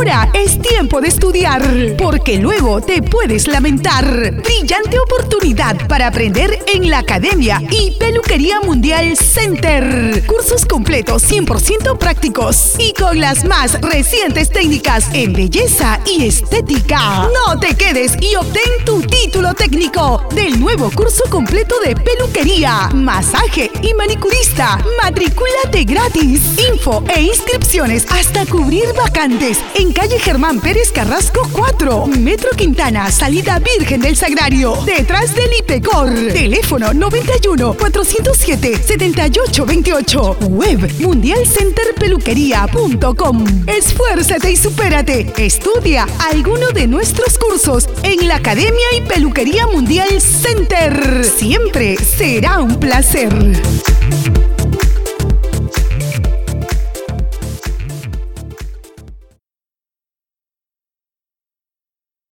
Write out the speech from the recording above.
Ahora es tiempo de estudiar, porque luego te puedes lamentar. Brillante oportunidad para aprender en la Academia y Peluquería Mundial Center. Cursos completos 100% prácticos y con las más recientes técnicas en belleza y estética. No te quedes y obtén tu título técnico del nuevo curso completo de peluquería, masaje y manicurista. Matricúlate gratis. Info e inscripciones hasta cubrir vacantes en calle Germán Pérez Carrasco 4, Metro Quintana, salida Virgen del Sagrario, detrás del IPECOR. Teléfono 91 407 7828. Web mundialcenterpeluquería.com. Esfuérzate y supérate. Estudia alguno de nuestros cursos en la Academia y Peluquería Mundial Center. Siempre será un placer.